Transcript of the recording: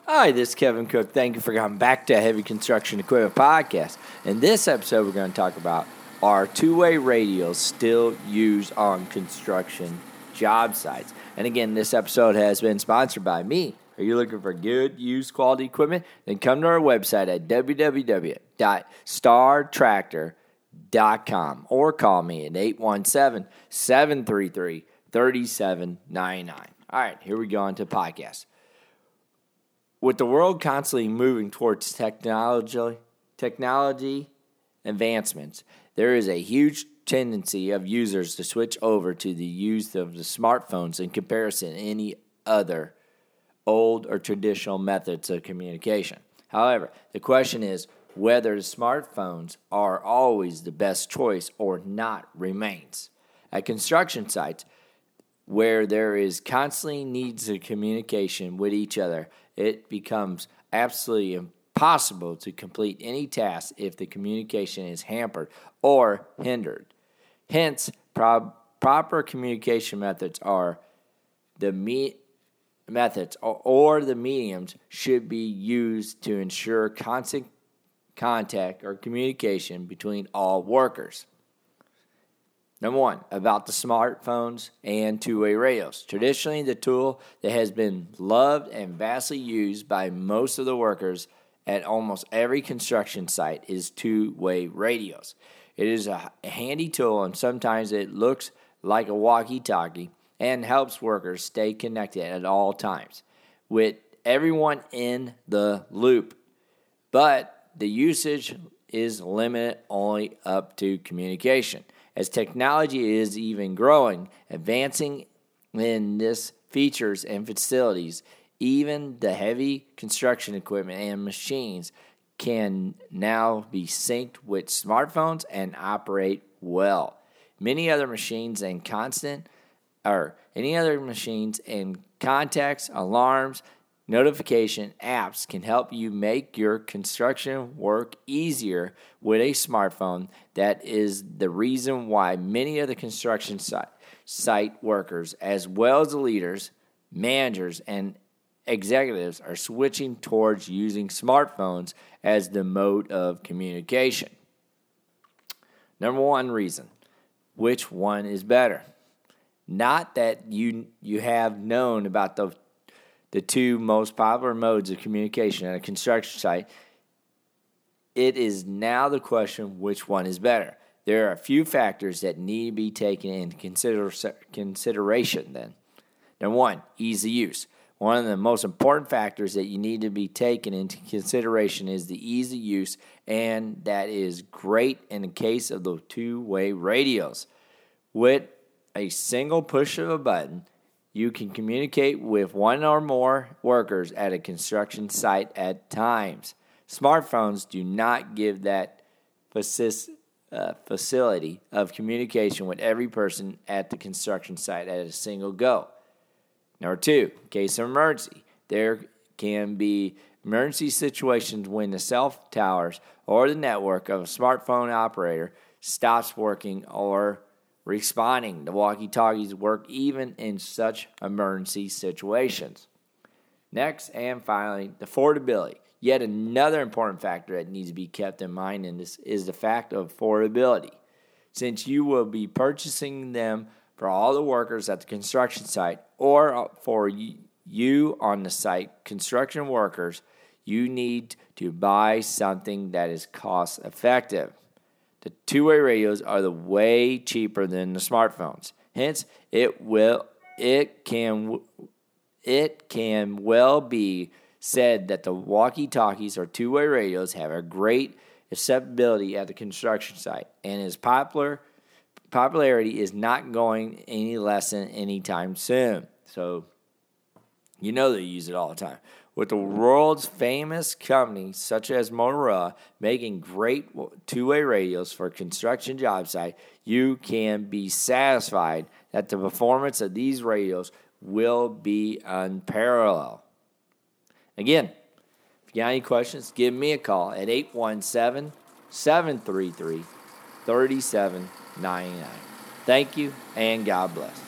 Hi, this is Kevin Cook. Thank you for coming back to Heavy Construction Equipment Podcast. In this episode, we're going to talk about, are two-way radios still used on construction job sites? And again, this episode has been sponsored by me. Are you looking for good, used quality equipment? Then come to our website at www.startractor.com or call me at 817-733-3799. All right, here we go on to the podcast. With the world constantly moving towards technology advancements, there is a huge tendency of users to switch over to the use of the smartphones in comparison to any other old or traditional methods of communication. However, the question is whether the smartphones are always the best choice or not remains. At construction sites, where there is constantly needs of communication with each other, it becomes absolutely impossible to complete any task if the communication is hampered or hindered. Hence, proper communication methods are the mediums should be used to ensure constant contact or communication between all workers. Number one, about the smartphones and two-way radios. Traditionally, the tool that has been loved and vastly used by most of the workers at almost every construction site is two-way radios. It is a handy tool, and sometimes it looks like a walkie-talkie and helps workers stay connected at all times with everyone in the loop. But the usage is limited only up to communication. As technology is even growing, advancing in this features and facilities, even the heavy construction equipment and machines can now be synced with smartphones and operate well. Many other machines and contacts, alarms, notification apps can help you make your construction work easier with a smartphone. That is the reason why many of the construction site workers, as well as the leaders, managers, and executives, are switching towards using smartphones as the mode of communication. Number one reason, which one is better? Not that you have known about the two most popular modes of communication at a construction site. It is now the question, which one is better? There are a few factors that need to be taken into consideration then. Number one, ease of use. One of the most important factors that you need to be taken into consideration is the ease of use, and that is great in the case of the two-way radios. With a single push of a button, you can communicate with one or more workers at a construction site at times. Smartphones do not give that facility of communication with every person at the construction site at a single go. Number two, in case of emergency, there can be emergency situations when the cell towers or the network of a smartphone operator stops working or responding. The walkie-talkies work even in such emergency situations. Next and finally, affordability. Yet another important factor that needs to be kept in mind in this is the fact of affordability. Since you will be purchasing them for all the workers at the construction site or for you on the site, construction workers, you need to buy something that is cost effective. The two-way radios are the way cheaper than the smartphones. Hence, it can well be said that the walkie-talkies or two-way radios have a great acceptability at the construction site, and its popularity is not going any less than anytime soon. So, you know they use it all the time. With the world's famous companies such as Motorola making great two-way radios for a construction job site, you can be satisfied that the performance of these radios will be unparalleled. Again, if you got any questions, give me a call at 817-733-3799. Thank you, and God bless.